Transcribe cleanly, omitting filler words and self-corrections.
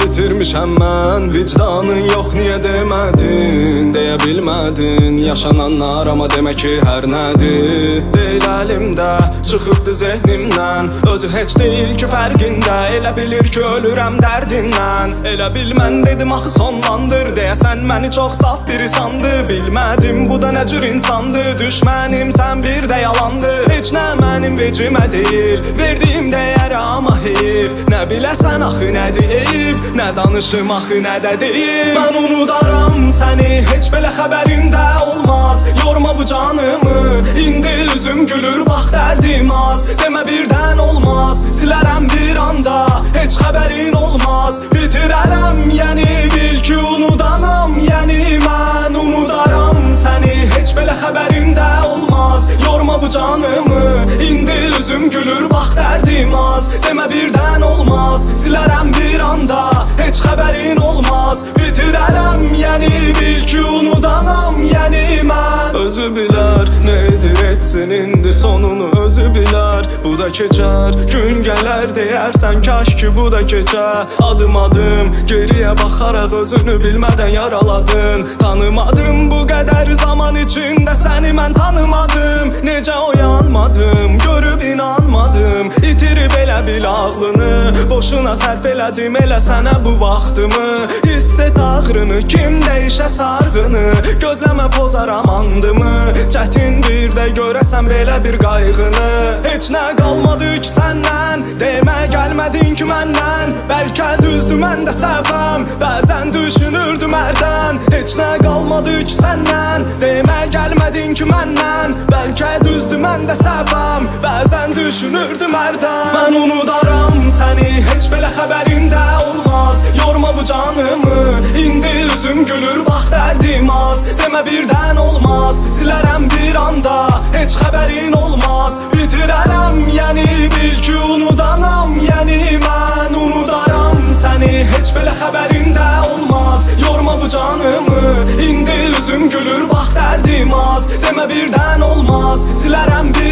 bitirmişəm mən. Vicdanın yox, niyə demədin? Deyə bilmədin yaşananlar, amma demək ki hər nədir. Deyil əlimdə, çıxıbdı zehnimdən. Özü heç deyil ki fərqində, elə bilir ki ölürəm dərdindən. Elə bil mən dedim axı sonlandır, deyəsən məni çox saf biri sandı. Bilmədim bu da nə cür insandı, düşmənim sən bir də yalandı. Heç nə mənim vecimə deyil, verdiyim dəyər amma heyf. Nə biləsən axı nə deyib, nə danışım axı nə də deyib. Mən unudaram səni, heç belə xəbərində olmaz. Yorma bu canımı, indi üzüm gülür bax dərdim az. Demə birdən olmaz, silərəm bir anda, heç xəbərin olmaz. Bitirərəm, yəni bil ki unudanam, yəni mən unudaram səni, heç belə xəbərində olmaz. Yorma bu canımı, indi üzüm gülür bax dərdim az. Demə birdən olmaz, silərəm bir anda, heç xəbərin olmaz. Bitirərəm, yəni bil ki unudanam, yəni mən. Özü bilər, nə edir etsin indi sonunu özü bilər. Bu da keçər, gün gələr deyərsən kaş ki bu da keçər. Adım adım geriyə baxaraq özünü bilmədən yaraladın. Tanımadım bu qədər zaman içində səni mən tanımadım. Necə oyanmadım, görüb inanmadım. İtirib elə bil ağlını, boşuna sərf elədim elə sənə bu vaxtımı. Hiss et ağrını, kim dəyişə sarğını, gözləmə pozaram andımı. Çətin bir də görəsəm belə bir qayğını. Heç nə qalmadı ki səndən, demə gəlmədin ki məndən. Bəlkə düzdür məndə səhvəm, bəzən düşünürdüm hərdən. Heç nə qalmadı ki səndən, demə gəlmədin ki məndən. Bəlkə düzdür məndə səhvəm, bəzən düşünürdüm hərdən. Mən unudaram səni, heç belə xəbərində olmaz. Yorma bu canımı, indi üzüm gülür bax dərdim az. Demə birdən olmaz, silərəm bir anda, heç xəbərin olmaz. Bitirərəm, yəni bil ki unudanam, yəni mən unudaram səni, heç belə xəbərində olmaz. Yorma bu canımı, indi üzüm gülür bax dərdim az. Demə birdən olmaz, silərəm bir